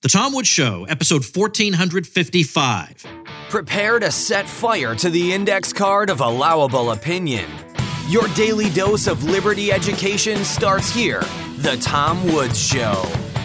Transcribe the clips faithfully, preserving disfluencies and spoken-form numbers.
The Tom Woods Show, episode fourteen fifty-five. Prepare to set fire to the index card of allowable opinion. Your daily dose of liberty education starts here. The Tom Woods Show.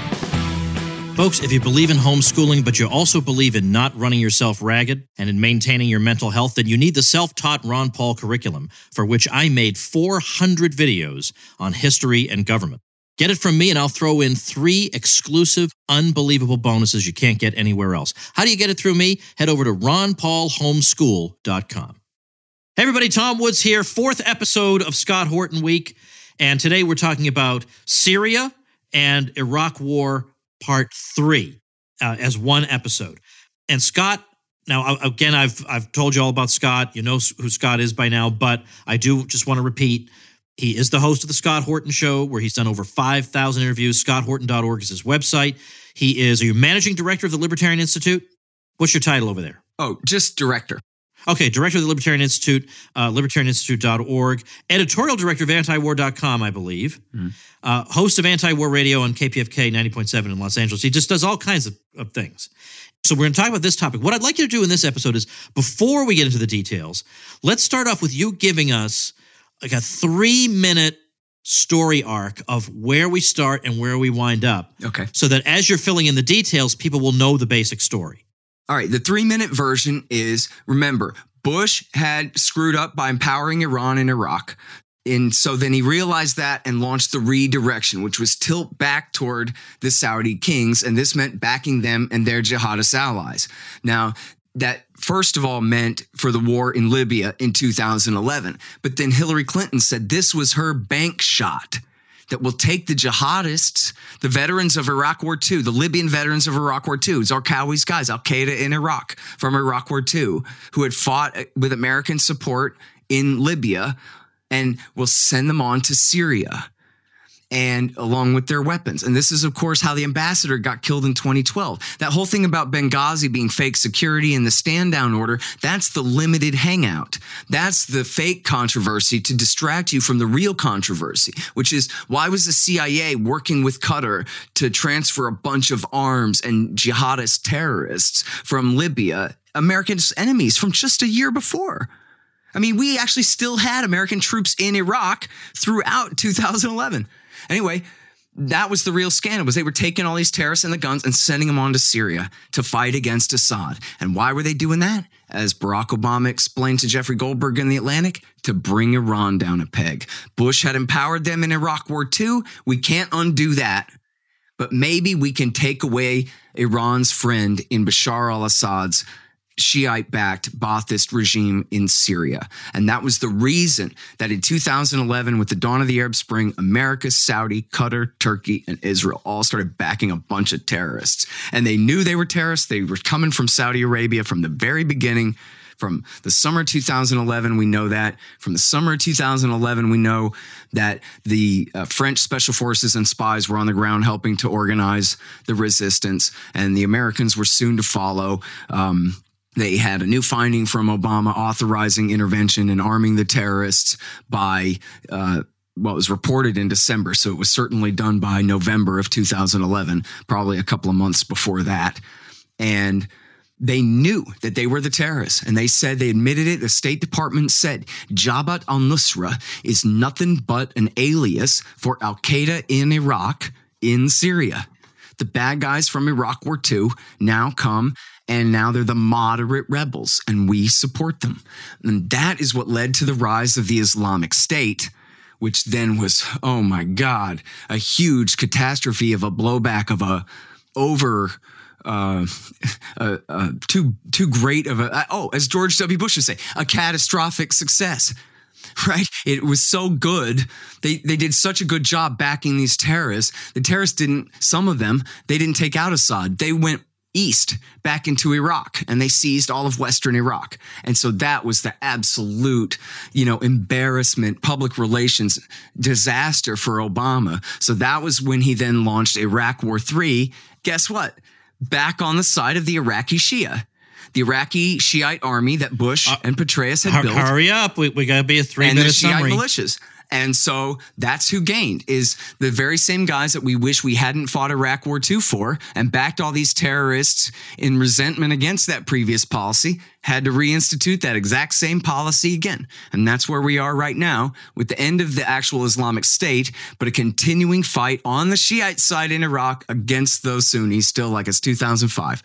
Folks, if you believe in homeschooling, but you also believe in not running yourself ragged and in maintaining your mental health, then you need the self-taught Ron Paul curriculum, for which I made four hundred videos on history and government. Get it from me, and I'll throw in three exclusive, unbelievable bonuses you can't get anywhere else. How do you get it through me? Head over to ron paul homeschool dot com. Hey, everybody, Tom Woods here, fourth episode of Scott Horton Week, and today we're talking about Syria and Iraq War Part three uh, as one episode. And Scott, now, again, I've I've told you all about Scott. You know who Scott is by now, but I do just want to repeat, he is the host of the Scott Horton Show, where he's done over five thousand interviews. scott horton dot org is his website. He is, are you managing director of the Libertarian Institute? What's your title over there? Oh, just director. Okay, director of the Libertarian Institute, uh, libertarian institute dot org, editorial director of anti war dot com, I believe, mm. uh, host of Anti-War Radio on K P F K ninety point seven in Los Angeles. He just does all kinds of, of things. So we're going to talk about this topic. What I'd like you to do in this episode is, before we get into the details, let's start off with you giving us like a three-minute story arc of where we start and where we wind up. Okay. So that as you're filling in the details, people will know the basic story. All right. The three-minute version is, remember, Bush had screwed up by empowering Iran and Iraq. And so then he realized that and launched the redirection, which was tilt back toward the Saudi kings. And this meant backing them and their jihadist allies. Now, that first of all meant for the war in Libya in two thousand eleven. But then Hillary Clinton said this was her bank shot that will take the jihadists, the veterans of Iraq War Two, the Libyan veterans of Iraq War Two, Zarqawi's guys, Al-Qaeda in Iraq from Iraq War Two, who had fought with American support in Libya, and will send them on to Syria, and along with their weapons. And this is, of course, how the ambassador got killed in twenty twelve. That whole thing about Benghazi being fake security and the stand-down order, that's the limited hangout. That's the fake controversy to distract you from the real controversy, which is, why was the C I A working with Qatar to transfer a bunch of arms and jihadist terrorists from Libya, America's enemies, from just a year before? I mean, we actually still had American troops in Iraq throughout two thousand eleven. Anyway, that was the real scandal, was they were taking all these terrorists and the guns and sending them on to Syria to fight against Assad. And why were they doing that? As Barack Obama explained to Jeffrey Goldberg in The Atlantic, to bring Iran down a peg. Bush had empowered them in Iraq War Two. We can't undo that. But maybe we can take away Iran's friend in Bashar al-Assad's Shiite-backed Ba'athist regime in Syria. And that was the reason that in two thousand eleven, with the dawn of the Arab Spring, America, Saudi, Qatar, Turkey, and Israel all started backing a bunch of terrorists. And they knew they were terrorists. They were coming from Saudi Arabia from the very beginning. From the summer of two thousand eleven, we know that. From the summer of two thousand eleven, we know that the uh, French special forces and spies were on the ground helping to organize the resistance. And the Americans were soon to follow. Um, They had a new finding from Obama authorizing intervention and arming the terrorists by uh, what was reported in December. So it was certainly done by November of two thousand eleven, probably a couple of months before that. And they knew that they were the terrorists, and they said, they admitted it. The State Department said Jabhat al-Nusra is nothing but an alias for Al-Qaeda in Iraq, in Syria. The bad guys from Iraq War Two now come, and now they're the moderate rebels, and we support them. And that is what led to the rise of the Islamic State, which then was, oh my God, a huge catastrophe of a blowback of a over, uh, uh, uh, too, too great of a, oh, as George W. Bush would say, a catastrophic success. Right? It was so good. They they did such a good job backing these terrorists. The terrorists didn't, some of them, they didn't take out Assad. They went east back into Iraq, and they seized all of Western Iraq. And so that was the absolute, you know, embarrassment, public relations disaster for Obama. So that was when he then launched Iraq War Three. Guess what? Back on the side of the Iraqi Shia. The Iraqi Shiite army that Bush uh, and Petraeus had hu- built. Hurry up. We, we got to be a three-minute summary. And the Shiite summary. militias. And so that's who gained, is the very same guys that we wish we hadn't fought Iraq War Two for and backed all these terrorists in resentment against that previous policy, had to reinstitute that exact same policy again. And that's where we are right now with the end of the actual Islamic State, but a continuing fight on the Shiite side in Iraq against those Sunnis still like it's two thousand five.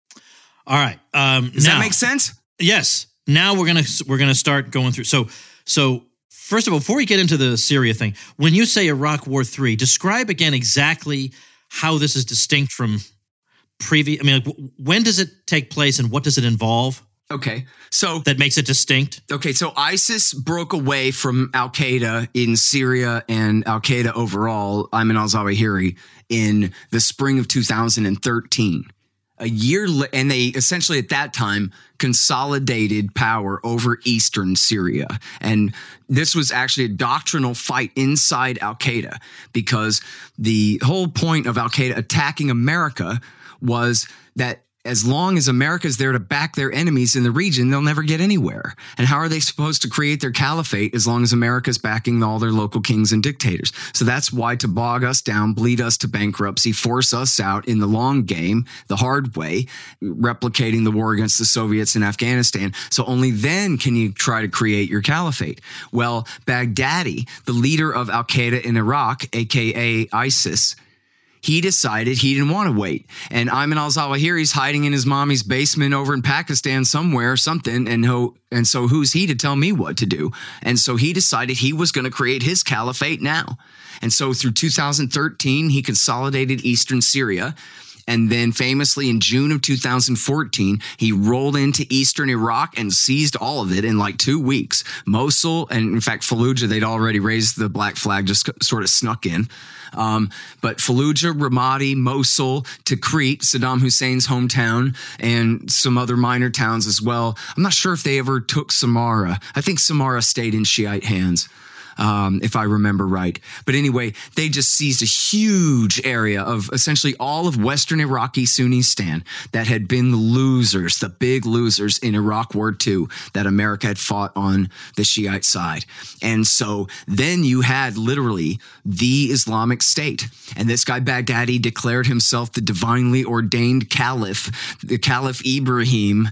All right. Um, Does now, that make sense? Yes. Now we're going to we're going to start going through. So so first of all, before we get into the Syria thing, when you say Iraq War Three, describe again exactly how this is distinct from previous. I mean, like, when does it take place and what does it involve? Okay, so that makes it distinct. Okay, so ISIS broke away from Al Qaeda in Syria and Al Qaeda overall, Ayman al-Zawahiri, in the spring of two thousand thirteen. A year, and they essentially at that time consolidated power over eastern Syria. And this was actually a doctrinal fight inside Al Qaeda, because the whole point of Al Qaeda attacking America was that as long as America's there to back their enemies in the region, they'll never get anywhere. And how are they supposed to create their caliphate as long as America's backing all their local kings and dictators? So that's why, to bog us down, bleed us to bankruptcy, force us out in the long game, the hard way, replicating the war against the Soviets in Afghanistan. So only then can you try to create your caliphate. Well, Baghdadi, the leader of Al Qaeda in Iraq, a k a. ISIS, he decided he didn't want to wait. And Ayman al-Zawahiri's hiding in his mommy's basement over in Pakistan somewhere or something. And, ho- and so who's he to tell me what to do? And so he decided he was going to create his caliphate now. And so through two thousand thirteen, he consolidated eastern Syria. And then famously in June of two thousand fourteen, he rolled into eastern Iraq and seized all of it in like two weeks. Mosul, and in fact, Fallujah, they'd already raised the black flag, just sort of snuck in. Um, but Fallujah, Ramadi, Mosul, Tikrit, Saddam Hussein's hometown, and some other minor towns as well. I'm not sure if they ever took Samarra. I think Samarra stayed in Shiite hands. Um, if I remember right. But anyway, they just seized a huge area of essentially all of Western Iraqi Sunnistan that had been the losers, the big losers in Iraq War Two that America had fought on the Shiite side. And so then you had literally the Islamic State. And this guy Baghdadi declared himself the divinely ordained caliph, the Caliph Ibrahim,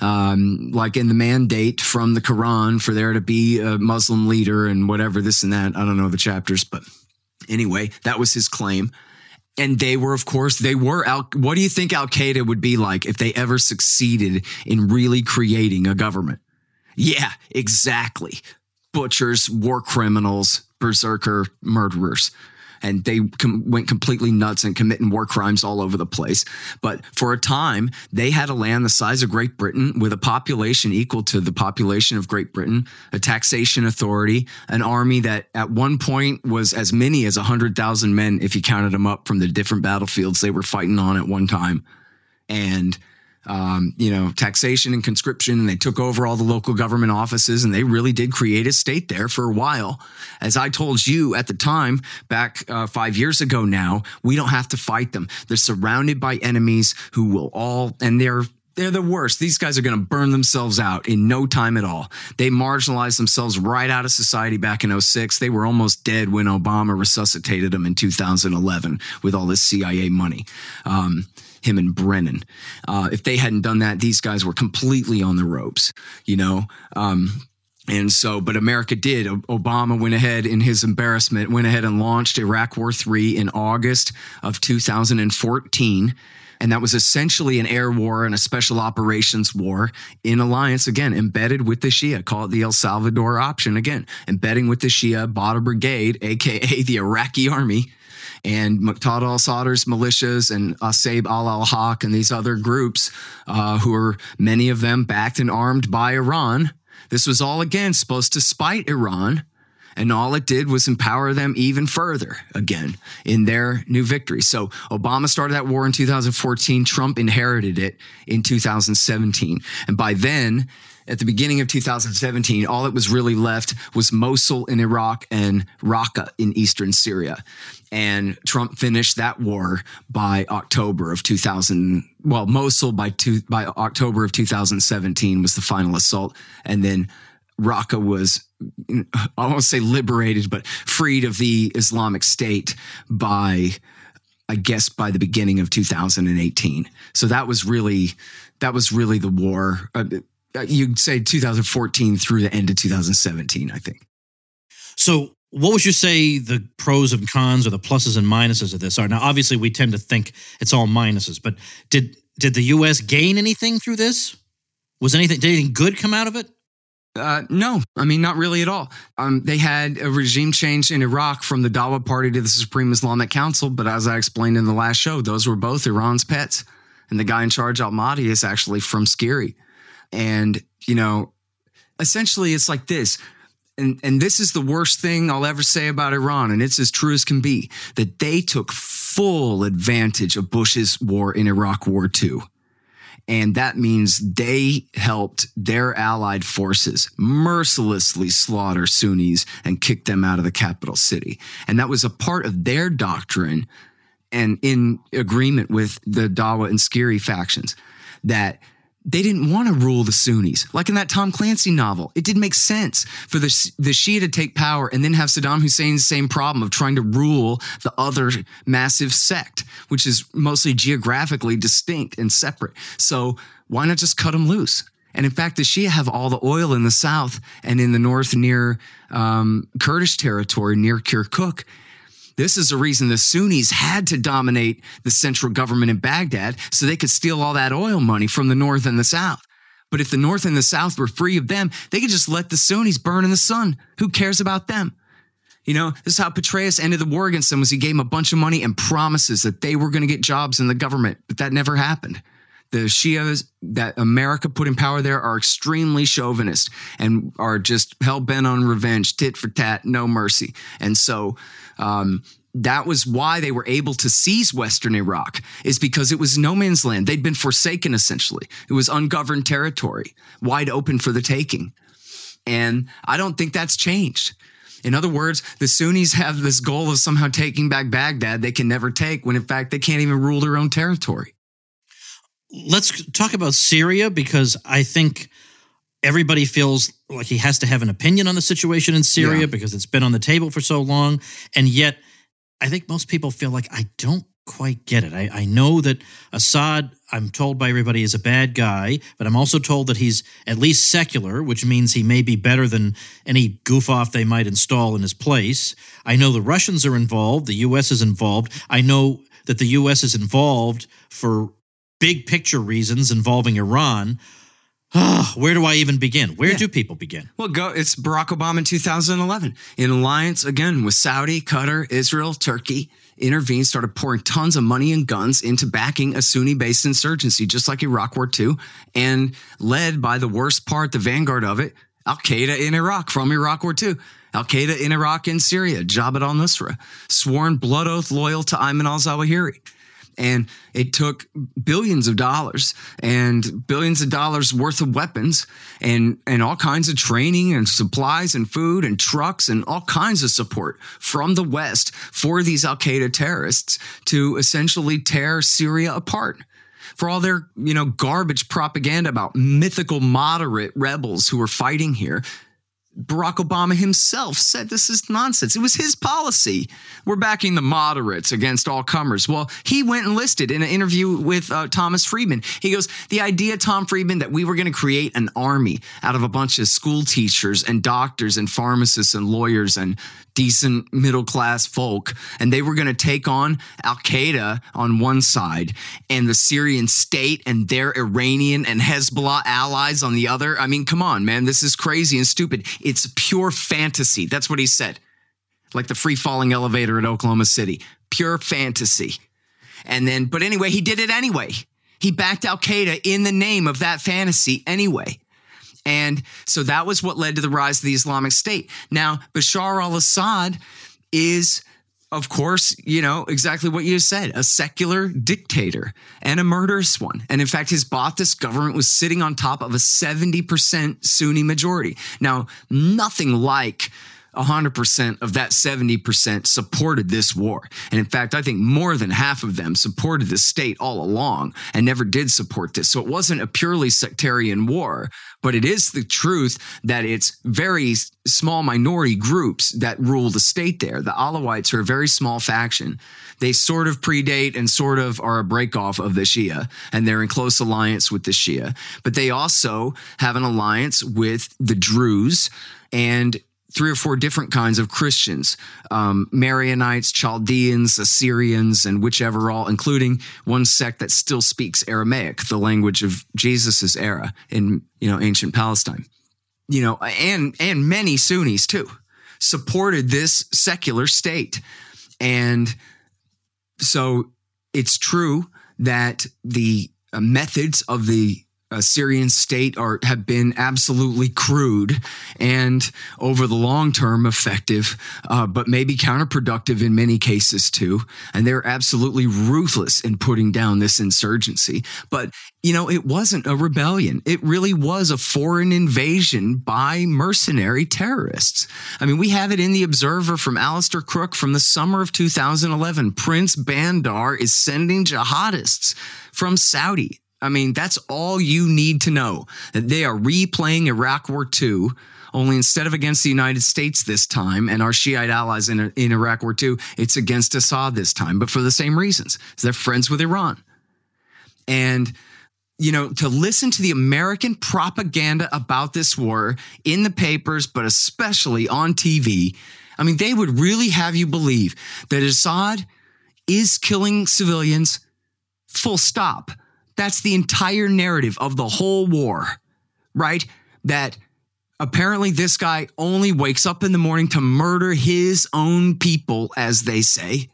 um, like in the mandate from the Quran for there to be a Muslim leader and whatever. This and that. I don't know the chapters, but anyway, that was his claim. And they were, of course, they were Al. What do you think Al Qaeda would be like if they ever succeeded in really creating a government? Yeah, exactly. Butchers, war criminals, berserker murderers. And they com- went completely nuts and committing war crimes all over the place. But for a time, they had a land the size of Great Britain with a population equal to the population of Great Britain, a taxation authority, an army that at one point was as many as one hundred thousand men if you counted them up from the different battlefields they were fighting on at one time. And Um, you know, taxation and conscription, and they took over all the local government offices, and they really did create a state there for a while. As I told you at the time, back uh, five years ago now, we don't have to fight them. They're surrounded by enemies who will all, and they're They're the worst. These guys are going to burn themselves out in no time at all. They marginalized themselves right out of society back in oh six. They were almost dead when Obama resuscitated them in two thousand eleven with all this C I A money. Um, him and Brennan. Uh, if they hadn't done that, these guys were completely on the ropes, you know? Um, And so, but America did. Obama went ahead in his embarrassment, went ahead and launched Iraq War Three in August of two thousand fourteen. And that was essentially an air war and a special operations war in alliance, again, embedded with the Shia. Call it the El Salvador option again. Embedding with the Shia, Badr Brigade, a k a the Iraqi army, and Muqtada al-Sadr's militias and Asaib al-al-Haq and these other groups uh, who are, many of them, backed and armed by Iran. This was all, again, supposed to spite Iran. And all it did was empower them even further, again, in their new victory. So Obama started that war in two thousand fourteen. Trump inherited it in two thousand seventeen. And by then, at the beginning of two thousand seventeen, all that was really left was Mosul in Iraq and Raqqa in eastern Syria. And Trump finished that war by October of two thousand. Well, Mosul by two, by October of two thousand seventeen was the final assault. And then Raqqa was, I won't say liberated, but freed of the Islamic State by, I guess, by the beginning of two thousand eighteen. So that was really, that was really the war. Uh, you'd say two thousand fourteen through the end of two thousand seventeen, I think. So what would you say the pros and cons or the pluses and minuses of this are? Now, obviously, we tend to think it's all minuses, but did did the U S gain anything through this? Was anything, did anything good come out of it? Uh, no, I mean, not really at all. Um, they had a regime change in Iraq from the Dawa Party to the Supreme Islamic Council. But as I explained in the last show, those were both Iran's pets. And the guy in charge, al-Mahdi, is actually from Skiri. And, you know, essentially it's like this. And, and this is the worst thing I'll ever say about Iran. And it's as true as can be, that they took full advantage of Bush's war in Iraq War Two. And that means they helped their allied forces mercilessly slaughter Sunnis and kick them out of the capital city. And that was a part of their doctrine and in agreement with the Dawa and Skiri factions, that they didn't want to rule the Sunnis. Like in that Tom Clancy novel, it didn't make sense for the, the Shia to take power and then have Saddam Hussein's same problem of trying to rule the other massive sect, which is mostly geographically distinct and separate. So why not just cut them loose? And in fact, the Shia have all the oil in the south and in the north near um, Kurdish territory, near Kirkuk. This is the reason the Sunnis had to dominate the central government in Baghdad so they could steal all that oil money from the north and the south. But if the north and the south were free of them, they could just let the Sunnis burn in the sun. Who cares about them? You know, this is how Petraeus ended the war against them, was he gave them a bunch of money and promises that they were going to get jobs in the government. But that never happened. The Shias that America put in power there are extremely chauvinist and are just hell-bent on revenge, tit for tat, no mercy. And so um, that was why they were able to seize Western Iraq, is because it was no man's land. They'd been forsaken, essentially. It was ungoverned territory, wide open for the taking. And I don't think that's changed. In other words, the Sunnis have this goal of somehow taking back Baghdad they can never take, when in fact they can't even rule their own territory. Let's talk about Syria, because I think everybody feels like he has to have an opinion on the situation in Syria yeah. because it's been on the table for so long. And yet I think most people feel like I don't quite get it. I, I know that Assad, I'm told by everybody, is a bad guy, but I'm also told that he's at least secular, which means he may be better than any goof-off they might install in his place. I know the Russians are involved. The U S is involved. I know that the U S is involved for big picture reasons involving Iran. Where do I even begin? Where yeah. do people begin? Well, go. It's Barack Obama in two thousand eleven. In alliance, again, with Saudi, Qatar, Israel, Turkey, intervened, started pouring tons of money and guns into backing a Sunni-based insurgency, just like Iraq War Two, and led by the worst part, the vanguard of it, Al-Qaeda in Iraq from Iraq War Two. Al-Qaeda in Iraq and Syria, Jabhat al-Nusra, sworn blood oath loyal to Ayman al-Zawahiri. And it took billions of dollars and billions of dollars worth of weapons and, and all kinds of training and supplies and food and trucks and all kinds of support from the West for these Al-Qaeda terrorists to essentially tear Syria apart. For all their, you know, garbage propaganda about mythical moderate rebels who were fighting here, Barack Obama himself said this is nonsense. It was his policy. We're backing the moderates against all comers. Well, he went and listed in an interview with uh, Thomas Friedman. He goes, the idea, Tom Friedman, that we were going to create an army out of a bunch of school teachers and doctors and pharmacists and lawyers and decent middle-class folk, and they were going to take on Al-Qaeda on one side and the Syrian state and their Iranian and Hezbollah allies on the other. I mean, come on, man. This is crazy and stupid. It's pure fantasy. That's what he said. Like the free-falling elevator at Oklahoma City. Pure fantasy. And then, but anyway, he did it anyway. He backed Al-Qaeda in the name of that fantasy anyway. And so that was what led to the rise of the Islamic State. Now, Bashar al-Assad is, of course, you know, exactly what you said, a secular dictator and a murderous one. And in fact, his Ba'athist government was sitting on top of a seventy percent Sunni majority. Now, nothing like one hundred percent of that seventy percent supported this war. And in fact, I think more than half of them supported the state all along and never did support this. So it wasn't a purely sectarian war, but it is the truth that it's very small minority groups that rule the state there. The Alawites are a very small faction. They sort of predate and sort of are a breakoff of the Shia, and they're in close alliance with the Shia. But they also have an alliance with the Druze and three or four different kinds of Christians, um, Marianites, Chaldeans, Assyrians, and whichever all, including one sect that still speaks Aramaic, the language of Jesus's era in, you know, ancient Palestine. You know, and, and many Sunnis too supported this secular state. And so it's true that the uh, methods of the Syrian state are have been absolutely crude and over the long term effective, uh, but maybe counterproductive in many cases too. And they're absolutely ruthless in putting down this insurgency. But, you know, it wasn't a rebellion. It really was a foreign invasion by mercenary terrorists. I mean, we have it in the Observer from Alistair Crook from the summer of two thousand eleven. Prince Bandar is sending jihadists from Saudi. I mean, that's all you need to know, that they are replaying Iraq War Two, only instead of against the United States this time and our Shiite allies in, in Iraq War Two, it's against Assad this time, but for the same reasons. They're friends with Iran. And, you know, to listen to the American propaganda about this war in the papers, but especially on T V, I mean, they would really have you believe that Assad is killing civilians, full stop. That's the entire narrative of the whole war, right? That apparently this guy only wakes up in the morning to murder his own people, as they say,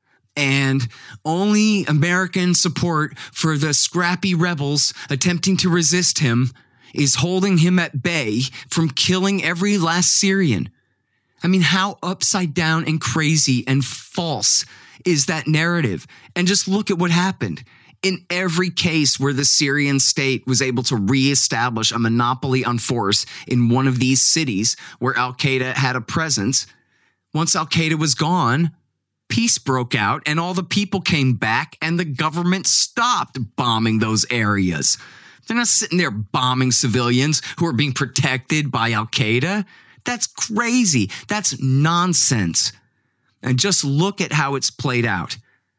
and only American support for the scrappy rebels attempting to resist him is holding him at bay from killing every last Syrian. I mean, how upside down and crazy and false is that narrative? And just look at what happened. In every case where the Syrian state was able to reestablish a monopoly on force in one of these cities where al-Qaeda had a presence, once al-Qaeda was gone, peace broke out and all the people came back and the government stopped bombing those areas. They're not sitting there bombing civilians who are being protected by al-Qaeda. That's crazy. That's nonsense. And just look at how it's played out.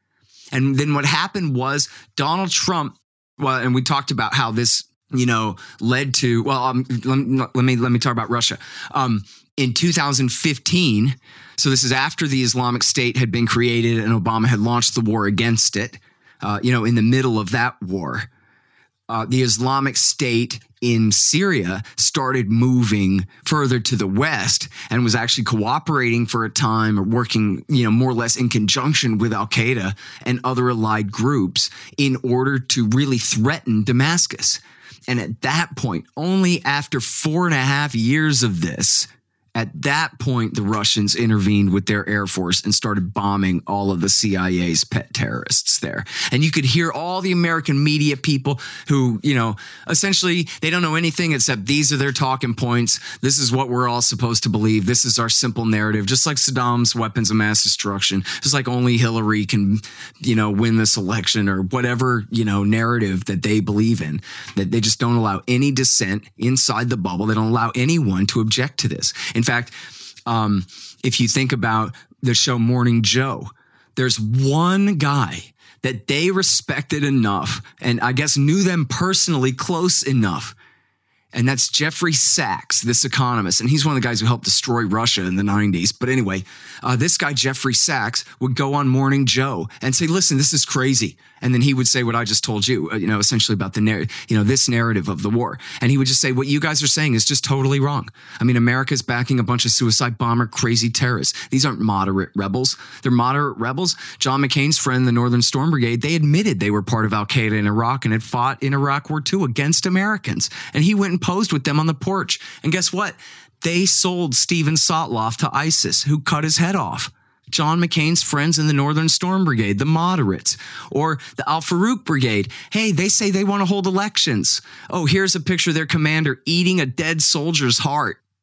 And then what happened was Donald Trump, well, and we talked about how this, you know, led to, well, um, let, let me let me talk about Russia. Um, in two thousand fifteen, so this is after the Islamic State had been created and Obama had launched the war against it, uh, you know, in the middle of that war, uh, the Islamic State in Syria started moving further to the west and was actually cooperating for a time or working, you know, more or less in conjunction with al-Qaeda and other allied groups in order to really threaten Damascus. And at that point, only after four and a half years of this, at that point, the Russians intervened with their Air Force and started bombing all of the C I A's pet terrorists there. And you could hear all the American media people who, you know, essentially they don't know anything except these are their talking points. This is what we're all supposed to believe. This is our simple narrative, just like Saddam's weapons of mass destruction, just like only Hillary can, you know, win this election or whatever, you know, narrative that they believe in, that they just don't allow any dissent inside the bubble. They don't allow anyone to object to this. In fact, um, if you think about the show Morning Joe, there's one guy that they respected enough and I guess knew them personally close enough. And that's Jeffrey Sachs, this economist. And he's one of the guys who helped destroy Russia in the nineties. But anyway, uh, this guy, Jeffrey Sachs, would go on Morning Joe and say, listen, this is crazy. And then he would say what I just told you, uh, you know, essentially about the narrative, you know, this narrative of the war. And he would just say, what you guys are saying is just totally wrong. I mean, America's backing a bunch of suicide bomber, crazy terrorists. These aren't moderate rebels. They're moderate rebels. John McCain's friend, the Northern Storm Brigade, they admitted they were part of al-Qaeda in Iraq and had fought in Iraq War Two against Americans. And he went and posed with them on the porch. And guess what? They sold Steven Sotloff to ISIS, who cut his head off. John McCain's friends in the Northern Storm Brigade, the moderates, or the Al-Farouk Brigade. Hey, they say they want to hold elections. Oh, here's a picture of their commander eating a dead soldier's heart.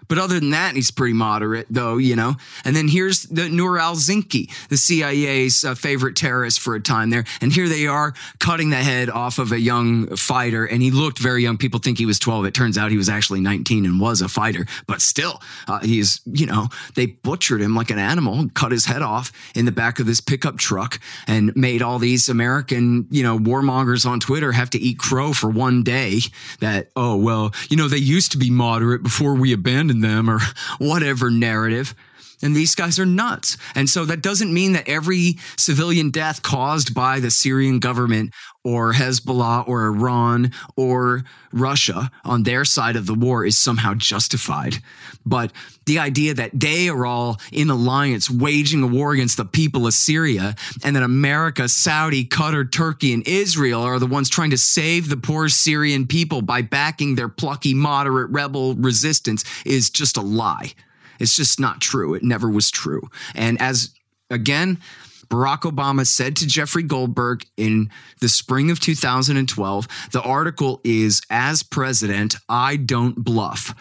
But other than that, he's pretty moderate, though, you know. And then here's the Noor al-Zinki, the C I A's uh, favorite terrorist for a time there. And here they are cutting the head off of a young fighter. And he looked very young. People think he was twelve. It turns out he was actually nineteen and was a fighter. But still, uh, he's, you know, they butchered him like an animal, cut his head off in the back of this pickup truck and made all these American, you know, warmongers on Twitter have to eat crow for one day that, oh, well, you know, they used to be moderate before we abandoned them or whatever narrative. And these guys are nuts. And so that doesn't mean that every civilian death caused by the Syrian government or Hezbollah or Iran or Russia on their side of the war is somehow justified. But the idea that they are all in alliance waging a war against the people of Syria and that America, Saudi, Qatar, Turkey, and Israel are the ones trying to save the poor Syrian people by backing their plucky, moderate rebel resistance is just a lie. It's just not true. It never was true. And as, again, Barack Obama said to Jeffrey Goldberg in the spring of two thousand twelve, the article is, "As president, I don't bluff."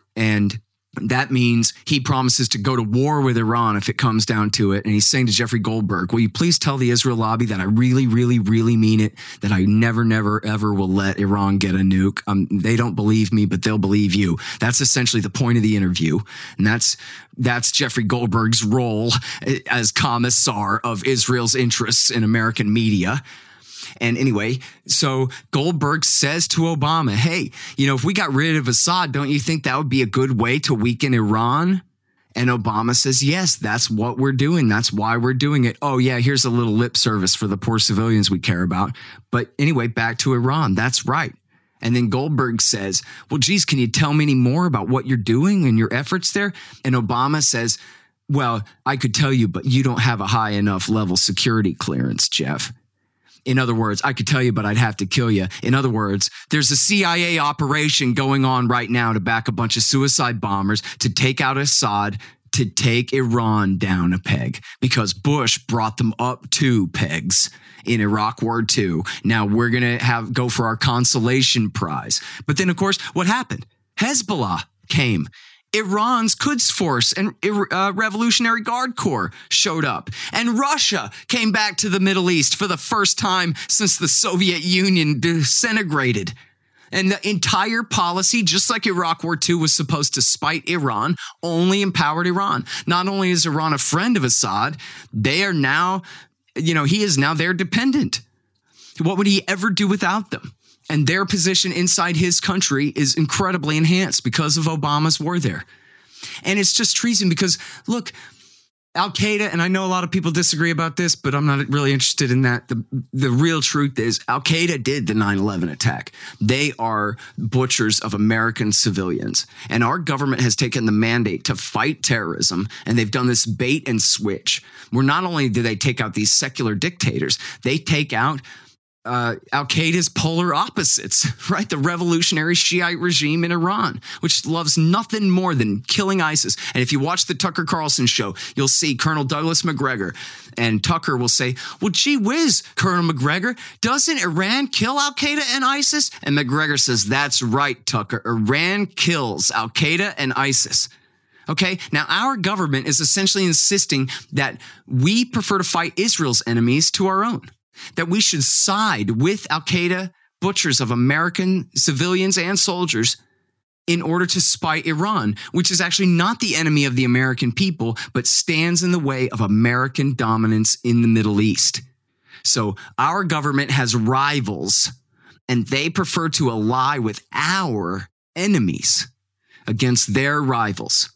And that means he promises to go to war with Iran if it comes down to it. And he's saying to Jeffrey Goldberg, will you please tell the Israel lobby that I really, really, really mean it, that I never, never, ever will let Iran get a nuke. Um, they don't believe me, but they'll believe you. That's essentially the point of the interview. And that's that's Jeffrey Goldberg's role as commissar of Israel's interests in American media. And anyway, so Goldberg says to Obama, hey, you know, if we got rid of Assad, don't you think that would be a good way to weaken Iran? And Obama says, yes, that's what we're doing. That's why we're doing it. Oh, yeah, here's a little lip service for the poor civilians we care about. But anyway, back to Iran. That's right. And then Goldberg says, well, geez, can you tell me any more about what you're doing and your efforts there? And Obama says, well, I could tell you, but you don't have a high enough level security clearance, Jeff. In other words, I could tell you, but I'd have to kill you. In other words, there's a C I A operation going on right now to back a bunch of suicide bombers to take out Assad, to take Iran down a peg, because Bush brought them up two pegs in Iraq War Two. Now we're going to have go for our consolation prize. But then, of course, what happened? Hezbollah came. Iran's Quds Force and uh, Revolutionary Guard Corps showed up. And Russia came back to the Middle East for the first time since the Soviet Union disintegrated. And the entire policy, just like Iraq War Two was supposed to spite Iran, only empowered Iran. Not only is Iran a friend of Assad, they are now, you know, he is now their dependent. What would he ever do without them? And their position inside his country is incredibly enhanced because of Obama's war there. And it's just treason because, look, Al-Qaeda, and I know a lot of people disagree about this, but I'm not really interested in that. The, the real truth is Al-Qaeda did the nine eleven attack. They are butchers of American civilians. And our government has taken the mandate to fight terrorism, and they've done this bait and switch, where not only do they take out these secular dictators, they take out Uh, Al-Qaeda's polar opposites, right? The revolutionary Shiite regime in Iran, which loves nothing more than killing ISIS. And if you watch the Tucker Carlson show, you'll see Colonel Douglas Macgregor, and Tucker will say, well, gee whiz, Colonel Macgregor, doesn't Iran kill Al-Qaeda and ISIS? And Macgregor says, that's right, Tucker. Iran kills Al-Qaeda and ISIS. Okay, now our government is essentially insisting that we prefer to fight Israel's enemies to our own, that we should side with Al-Qaeda, butchers of American civilians and soldiers, in order to spite Iran, which is actually not the enemy of the American people, but stands in the way of American dominance in the Middle East. So our government has rivals, and they prefer to ally with our enemies against their rivals.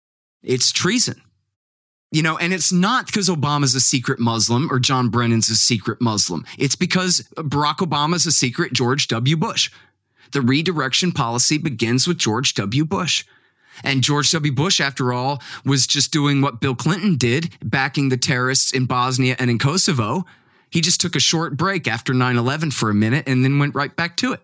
It's treason. You know, and it's not because Obama's a secret Muslim or John Brennan's a secret Muslim. It's because Barack Obama's a secret George W. Bush. The redirection policy begins with George W. Bush. And George W. Bush, after all, was just doing what Bill Clinton did, backing the terrorists in Bosnia and in Kosovo. He just took a short break after nine eleven for a minute and then went right back to it.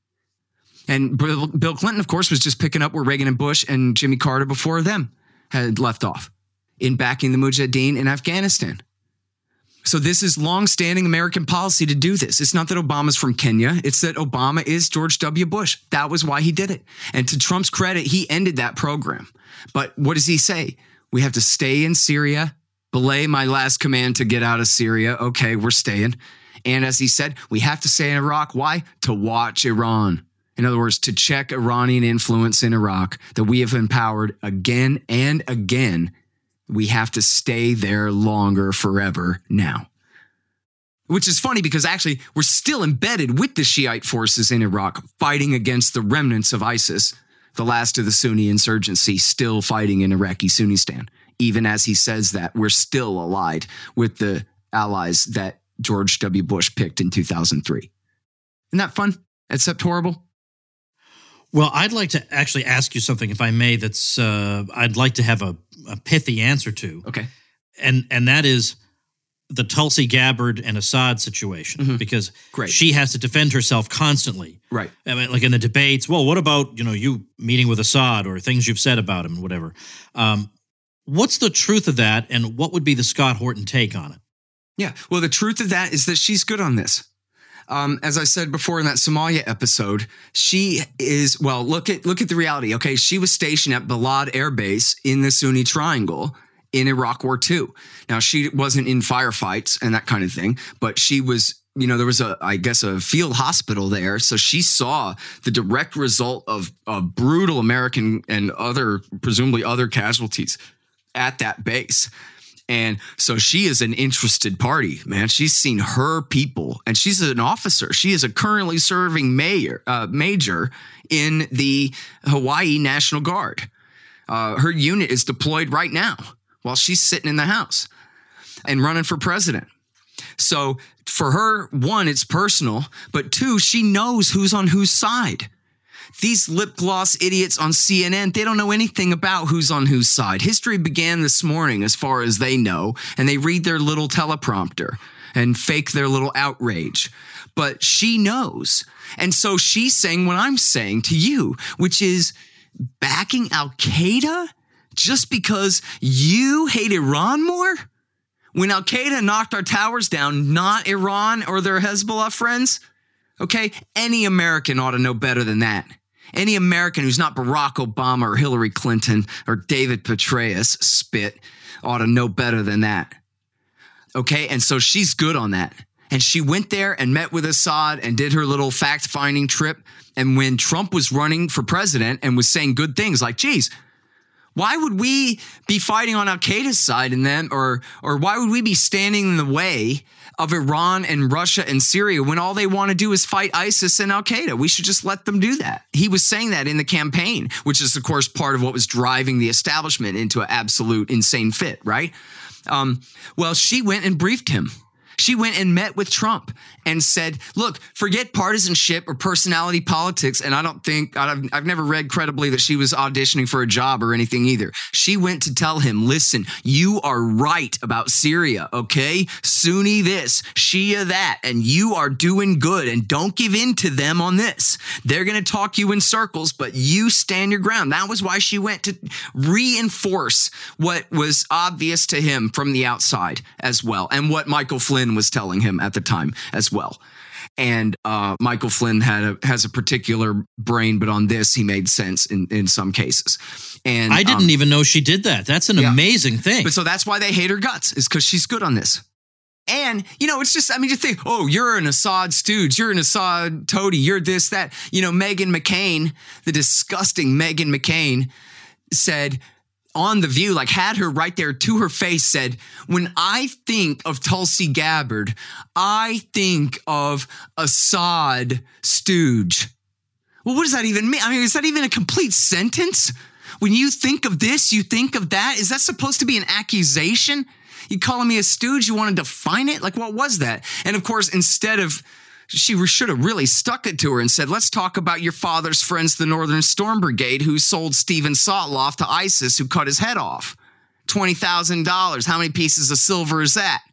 And Bill, Bill Clinton, of course, was just picking up where Reagan and Bush and Jimmy Carter before them had left off, in backing the Mujahideen in Afghanistan. So this is longstanding American policy to do this. It's not that Obama's from Kenya. It's that Obama is George W. Bush. That was why he did it. And to Trump's credit, he ended that program. But what does he say? We have to stay in Syria, belay my last command to get out of Syria. Okay, we're staying. And as he said, we have to stay in Iraq. Why? To watch Iran. In other words, to check Iranian influence in Iraq that we have empowered again and again. We have to stay there longer forever now. Which is funny because actually we're still embedded with the Shiite forces in Iraq fighting against the remnants of ISIS, the last of the Sunni insurgency, still fighting in Iraqi Sunnistan. Even as he says that, we're still allied with the allies that George W. Bush picked in two thousand three. Isn't that fun, except horrible? Well, I'd like to actually ask you something, if I may, that's uh, I'd like to have a, a pithy answer to. Okay. And and that is the Tulsi Gabbard and Assad situation, mm-hmm. because Great. she has to defend herself constantly. Right. I mean, like in the debates, well, what about, you know, you meeting with Assad or things you've said about him, whatever. Um, what's the truth of that, and what would be the Scott Horton take on it? Yeah, well, the truth of that is that she's good on this. Um, as I said before in that Somalia episode, she is, well, look at look at the reality. Okay, she was stationed at Balad Air Base in the Sunni Triangle in Iraq War Two. Now, she wasn't in firefights and that kind of thing, but she was, you know, there was a, I guess, a field hospital there. So she saw the direct result of, of brutal American and other, presumably other casualties at that base. And so she is an interested party, man. She's seen her people, and she's an officer. She is a currently serving mayor, uh, major in the Hawaii National Guard. Uh, her unit is deployed right now while she's sitting in the house and running for president. So for her, one, it's personal, but two, she knows who's on whose side. These lip gloss idiots on C N N, they don't know anything about who's on whose side. History began this morning, as far as they know, and they read their little teleprompter and fake their little outrage. But she knows. And so she's saying what I'm saying to you, which is backing Al-Qaeda just because you hate Iran more? When Al-Qaeda knocked our towers down, not Iran or their Hezbollah friends? Okay, any American ought to know better than that. Any American who's not Barack Obama or Hillary Clinton or David Petraeus spit ought to know better than that. Okay, and so she's good on that. And she went there and met with Assad and did her little fact-finding trip. And when Trump was running for president and was saying good things like, geez, why would we be fighting on Al-Qaeda's side and them, or or why would we be standing in the way of Iran and Russia and Syria when all they want to do is fight ISIS and Al-Qaeda? We should just let them do that. He was saying that in the campaign, which is, of course, part of what was driving the establishment into an absolute insane fit, right? Um, well, she went and briefed him. She went and met with Trump and said, look, forget partisanship or personality politics. And I don't think, I've, I've never read credibly that she was auditioning for a job or anything either. She went to tell him, listen, you are right about Syria, okay? Sunni this, Shia that, and you are doing good. And don't give in to them on this. They're going to talk you in circles, but you stand your ground. That was why she went to reinforce what was obvious to him from the outside as well, and what Michael Flynn was telling him at the time as well. And uh, Michael Flynn had a, has a particular brain, but on this, he made sense in, in some cases. And I didn't um, even know she did that. That's an yeah. amazing thing. But so that's why they hate her guts, is because she's good on this. And, you know, it's just, I mean, you think, oh, you're an Assad stooge, you're an Assad toady, you're this, that. You know, Meghan McCain, the disgusting Meghan McCain, said on The View, like had her right there to her face, said, when I think of Tulsi Gabbard, I think of Assad stooge. Well, what does that even mean? I mean, is that even a complete sentence? When you think of this, you think of that? Is that supposed to be an accusation? You calling me a stooge? You want to define it? Like, what was that? And of course, instead of, she should have really stuck it to her and said, let's talk about your father's friends, the Northern Storm Brigade, who sold Steven Sotloff to ISIS, who cut his head off. twenty thousand dollars. How many pieces of silver is that?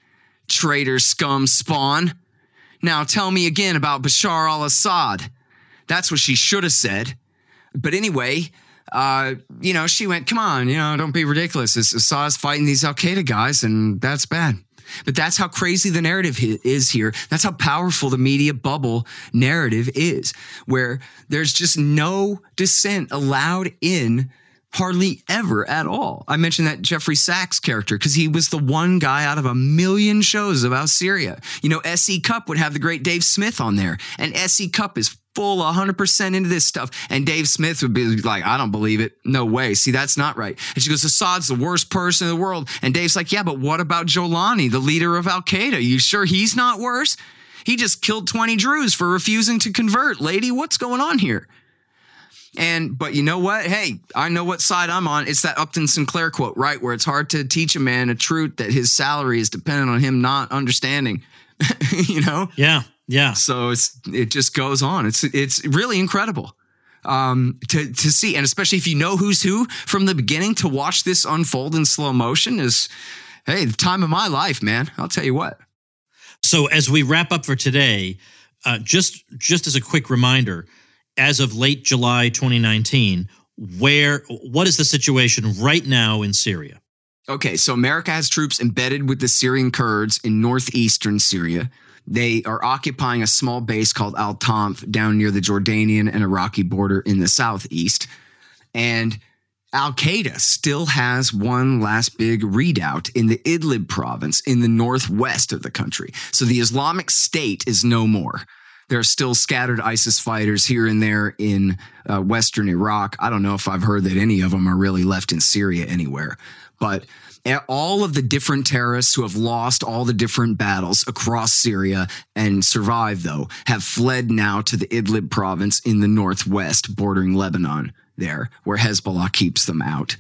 Traitor scum spawn. Now tell me again about Bashar al-Assad. That's what she should have said. But anyway, uh, you know, she went, come on, you know, don't be ridiculous. Assad's fighting these Al-Qaeda guys, and that's bad. But that's how crazy the narrative is here. That's how powerful the media bubble narrative is, where there's just no dissent allowed in hardly ever at all. I mentioned that Jeffrey Sachs character because he was the one guy out of a million shows about Syria. You know, S E Cup would have the great Dave Smith on there, and S E Cup is full one hundred percent into this stuff. And Dave Smith would be like, I don't believe it. No way. See, that's not right. And she goes, Assad's the worst person in the world. And Dave's like, yeah, but what about Jolani, the leader of Al-Qaeda? You sure he's not worse? He just killed twenty Druze for refusing to convert. Lady, what's going on here? And, but you know what? Hey, I know what side I'm on. It's that Upton Sinclair quote, right? Where it's hard to teach a man a truth that his salary is dependent on him not understanding, you know? Yeah. Yeah. So it's, it just goes on. It's, it's really incredible um, to, to see. And especially if you know who's who from the beginning, to watch this unfold in slow motion is, hey, the time of my life, man. I'll tell you what. So as we wrap up for today, uh, just, just as a quick reminder, as of late July twenty nineteen, where what is the situation right now in Syria? Okay, so America has troops embedded with the Syrian Kurds in northeastern Syria. They are occupying a small base called Al-Tanf down near the Jordanian and Iraqi border in the southeast. And Al-Qaeda still has one last big redoubt in the Idlib province in the northwest of the country. So the Islamic State is no more. There are still scattered ISIS fighters here and there in uh, western Iraq. I don't know if I've heard that any of them are really left in Syria anywhere. But all of the different terrorists who have lost all the different battles across Syria and survived, though, have fled now to the Idlib province in the northwest, bordering Lebanon there, where Hezbollah keeps them out.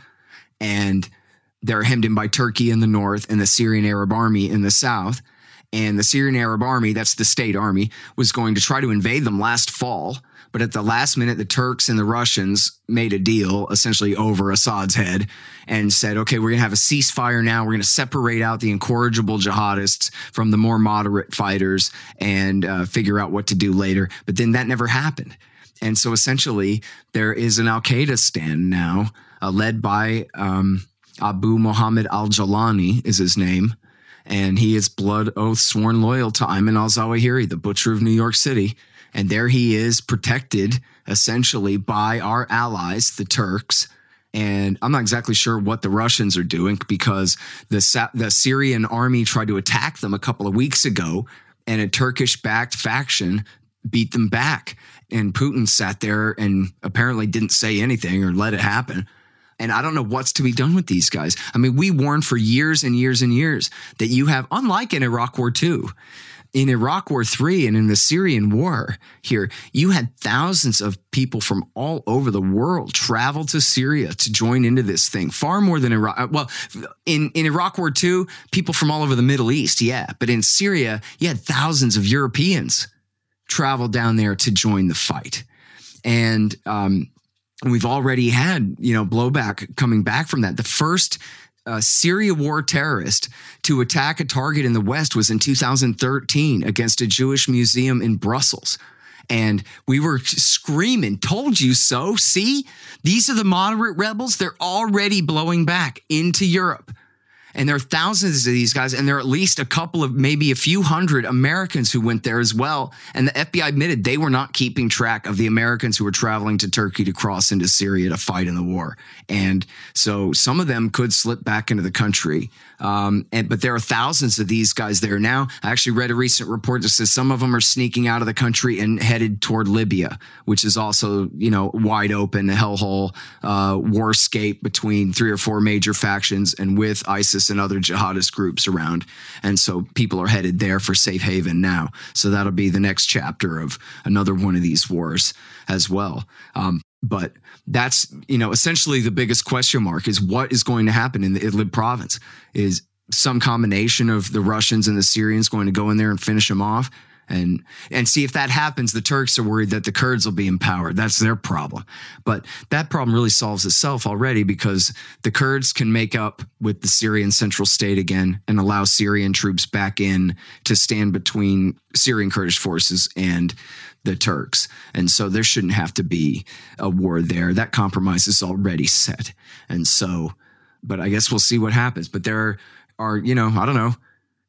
And they're hemmed in by Turkey in the north and the Syrian Arab Army in the south. And the Syrian Arab Army, that's the state army, was going to try to invade them last fall. But at the last minute, the Turks and the Russians made a deal essentially over Assad's head and said, okay, we're going to have a ceasefire now. We're going to separate out the incorrigible jihadists from the more moderate fighters and uh, figure out what to do later. But then that never happened. And so essentially, there is an Al-Qaeda stand now uh, led by um, Abu Muhammad al-Jawlani is his name. And he is blood oath sworn loyal to Ayman al-Zawahiri, the butcher of New York City. And there he is, protected essentially by our allies, the Turks. And I'm not exactly sure what the Russians are doing because the, the Syrian army tried to attack them a couple of weeks ago, and a Turkish-backed faction beat them back. And Putin sat there and apparently didn't say anything or let it happen. And I don't know what's to be done with these guys. I mean, we warned for years and years and years that you have, unlike in Iraq War Two, in Iraq War Three and in the Syrian War here, you had thousands of people from all over the world travel to Syria to join into this thing, far more than Iraq. Well, in, in Iraq War Two, people from all over the Middle East, yeah. But in Syria, you had thousands of Europeans travel down there to join the fight. And, um, And we've already had, you know, blowback coming back from that. The first uh, Syria war terrorist to attack a target in the West was in two thousand thirteen against a Jewish museum in Brussels. And we were screaming, told you so. See, these are the moderate rebels. They're already blowing back into Europe. And there are thousands of these guys, and there are at least a couple of, maybe a few hundred Americans who went there as well. And the F B I admitted they were not keeping track of the Americans who were traveling to Turkey to cross into Syria to fight in the war. And so some of them could slip back into the country. Um, and, but there are thousands of these guys there now. I actually read a recent report that says some of them are sneaking out of the country and headed toward Libya, which is also, you know, wide open, a hellhole, uh, warscape between three or four major factions and with ISIS and other jihadist groups around. And so people are headed there for safe haven now. So that'll be the next chapter of another one of these wars as well. Um, But that's, you know, essentially the biggest question mark is what is going to happen in the Idlib province. Is some combination of the Russians and the Syrians going to go in there and finish them off? And and see if that happens, the Turks are worried that the Kurds will be empowered. That's their problem. But that problem really solves itself already because the Kurds can make up with the Syrian central state again and allow Syrian troops back in to stand between Syrian Kurdish forces and the Turks. And so there shouldn't have to be a war there. That compromise is already set. And so, but I guess we'll see what happens. But there are, you know, I don't know,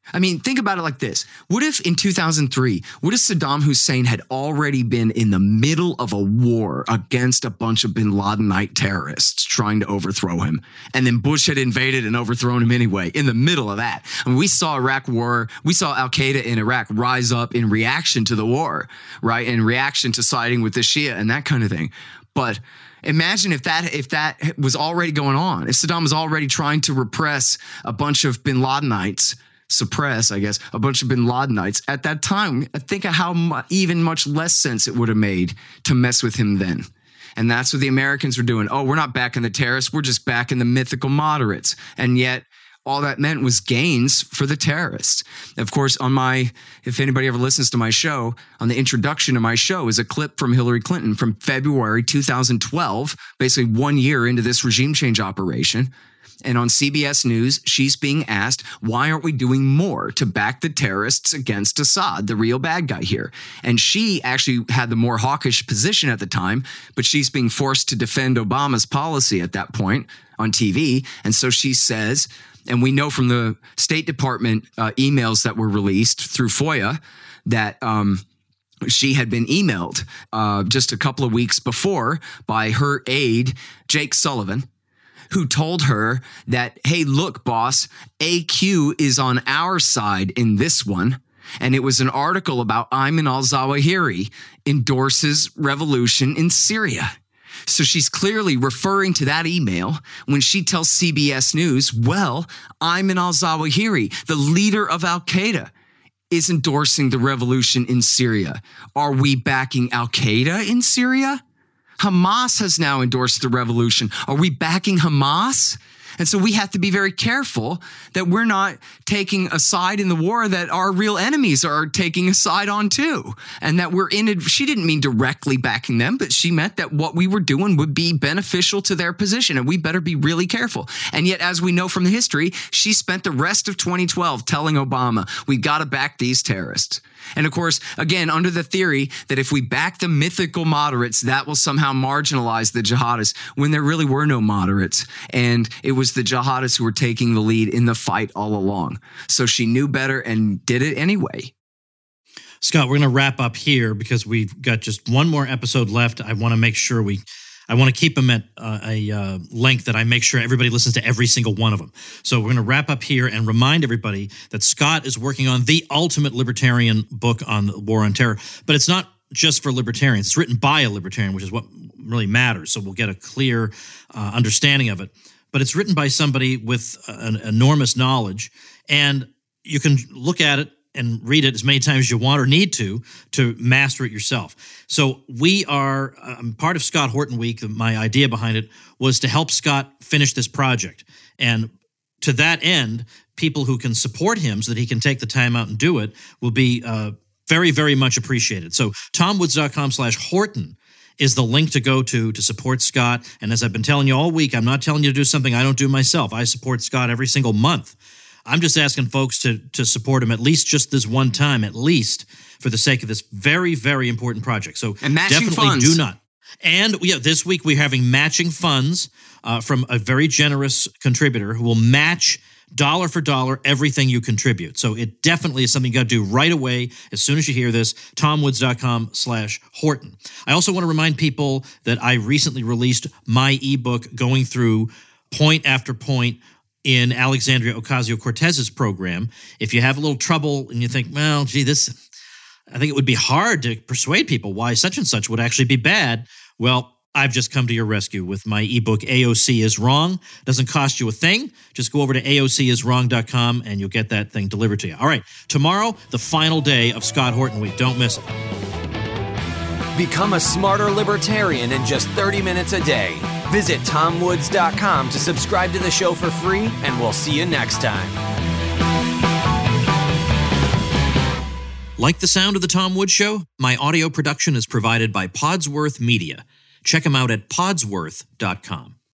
I mean, think about it like this. What if in two thousand three, what if Saddam Hussein had already been in the middle of a war against a bunch of bin Ladenite terrorists trying to overthrow him? And then Bush had invaded and overthrown him anyway, in the middle of that. I mean, we saw Iraq war, we saw Al-Qaeda in Iraq rise up in reaction to the war, right? In reaction to siding with the Shia and that kind of thing. But imagine if that if that was already going on, if Saddam was already trying to repress a bunch of bin Ladenites, suppress, I guess, a bunch of bin Ladenites at that time. Think of how mu- even much less sense it would have made to mess with him then. And that's what the Americans were doing. Oh, we're not backing the terrorists. We're just backing the mythical moderates. And yet all that meant was gains for the terrorists. Of course, on my, if anybody ever listens to my show, on the introduction to my show is a clip from Hillary Clinton from February two thousand twelve, basically one year into this regime change operation. And on C B S News, she's being asked, why aren't we doing more to back the terrorists against Assad, the real bad guy here? And she actually had the more hawkish position at the time, but she's being forced to defend Obama's policy at that point on T V. And so she says, and we know from the State Department uh, emails that were released through FOIA that um, she had been emailed uh, just a couple of weeks before by her aide, Jake Sullivan, who told her that, hey, look, boss, A Q is on our side in this one. And it was an article about Ayman al-Zawahiri endorses revolution in Syria. So she's clearly referring to that email when she tells C B S News, well, Ayman al-Zawahiri, the leader of Al-Qaeda, is endorsing the revolution in Syria. Are we backing Al-Qaeda in Syria? Hamas has now endorsed the revolution. Are we backing Hamas? And so we have to be very careful that we're not taking a side in the war that our real enemies are taking a side on too. And that we're in it. She didn't mean directly backing them, but she meant that what we were doing would be beneficial to their position. And we better be really careful. And yet, as we know from the history, she spent the rest of twenty twelve telling Obama, we got to back these terrorists. And of course, again, under the theory that if we back the mythical moderates, that will somehow marginalize the jihadists, when there really were no moderates. And it was the jihadists who were taking the lead in the fight all along. So she knew better and did it anyway. Scott, we're going to wrap up here because we've got just one more episode left. I want to make sure we I want to keep them at uh, a uh, length that I make sure everybody listens to every single one of them. So we're going to wrap up here and remind everybody that Scott is working on the ultimate libertarian book on the war on terror. But it's not just for libertarians. It's written by a libertarian, which is what really matters. So we'll get a clear uh, understanding of it. But it's written by somebody with an enormous knowledge. And you can look at it and read it as many times as you want or need to, to master it yourself. So we are, um, part of Scott Horton Week, my idea behind it was to help Scott finish this project. And to that end, people who can support him so that he can take the time out and do it will be uh, very, very much appreciated. So tomwoods.com slash Horton is the link to go to to support Scott. And as I've been telling you all week, I'm not telling you to do something I don't do myself. I support Scott every single month. I'm just asking folks to to support him at least just this one time, at least for the sake of this very, very important project. So and matching definitely funds. do not. And yeah, this week we're having matching funds uh, from a very generous contributor who will match dollar for dollar everything you contribute. So it definitely is something you got to do right away as soon as you hear this. tomwoods.com slash Horton. I also want to remind people that I recently released my ebook going through point after point in Alexandria Ocasio-Cortez's program. If you have a little trouble and you think, well, gee, this, I think it would be hard to persuade people why such and such would actually be bad. Well, I've just come to your rescue with my ebook, A O C is Wrong. Doesn't cost you a thing. Just go over to A O C is wrong dot com and you'll get that thing delivered to you. All right, tomorrow, the final day of Scott Horton Week. Don't miss it. Become a smarter libertarian in just thirty minutes a day. Visit tom woods dot com to subscribe to the show for free, and we'll see you next time. Like the sound of The Tom Woods Show? My audio production is provided by Podsworth Media. Check them out at podsworth dot com.